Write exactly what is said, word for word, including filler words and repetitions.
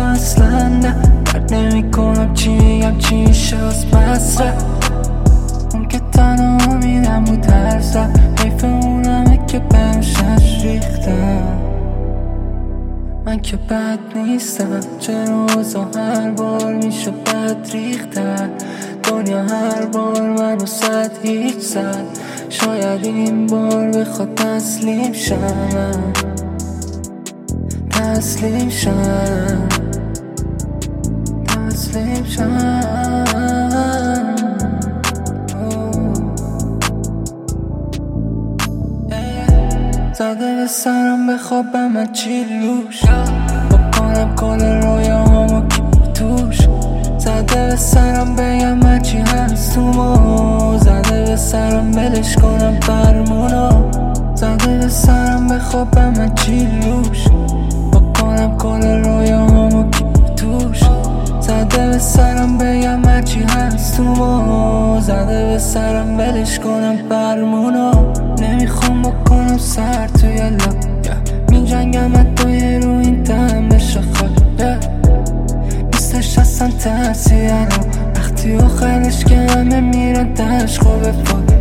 تو اصلا نه درد نمی کنم چی میگم چی میشه از مصرف اون که تنها امیدم بود هر سر حیف اونمه که برشش ریختم من که بد نیستم چرا اوضاع هر بار میشه بد ریختن دنیا هر بار منو صد هیچ زد شاید این بار بخواد تسلیم شم تسلیم شم تسلیم شم زده به سرم بخوابم من چیلوش بکنم کل رویاهامو کی توش زده به سرم بگم من چی هستم زده به سرم بلش کنم فرمونو زده به سرم بخوابم من چیلوش بکنم کل رویاهامو کی توش زده به سرم بگم من چی هستم زده به سرم بلش کنم فرمونو نمیخوام بکنم سر توی لب می جنگم حتی رو این دم بشه خود نیستش اصلا ترسی الان وقتی آخرش که همه میرن تشقو به فاد